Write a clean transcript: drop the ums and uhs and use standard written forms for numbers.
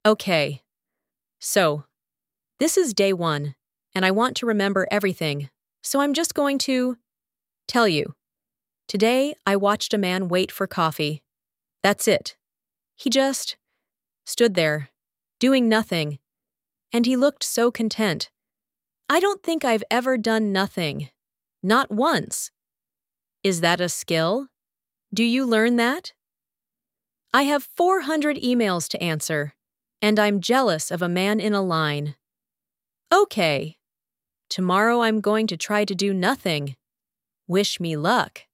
Okay, so this is day 1, and I want to remember everything, so I'm just going to tell you. Today, I watched a man wait for coffee. That's it. He just stood there, doing nothing, and he looked so content. I don't think I've ever done nothing. Not once. Is that a skill? Do you learn that? I have 400 emails to answer, and I'm jealous of a man in a line. Okay. Tomorrow I'm going to try to do nothing. Wish me luck.